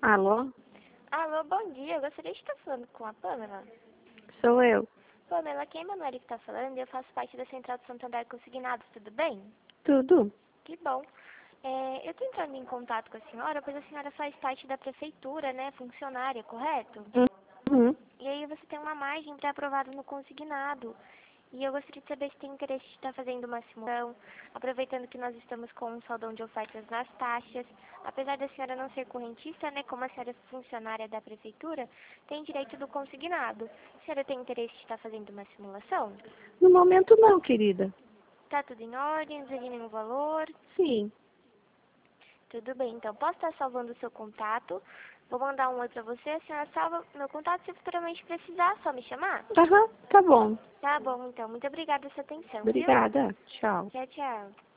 Alô? Alô, bom dia. Eu gostaria de estar falando com a Pamela. Sou eu. Pamela, aqui é a Emanuele que está falando e eu faço parte da Central de Santander Consignados, tudo bem? Tudo? Que bom. Eu estou entrando em contato com a senhora, pois a senhora faz parte da prefeitura, né? Funcionária, correto? Uhum. E aí você tem uma margem pré-aprovada no consignado. E eu gostaria de saber se tem interesse de estar fazendo uma simulação, aproveitando que nós estamos com um saldão de ofertas nas taxas. Apesar da senhora não ser correntista, né, como a senhora é funcionária da prefeitura, tem direito do consignado. A senhora tem interesse de estar fazendo uma simulação? No momento não, querida. Tá tudo em ordem, não precisa de nenhum valor? Sim. Tudo bem, então posso estar salvando o seu contato. Vou mandar um oi pra você, a senhora salva meu contato se futuramente precisar, só me chamar? Aham, tá bom. Tá bom, então. Muito obrigada pela sua atenção, viu? Obrigada. Tchau. Tchau, tchau.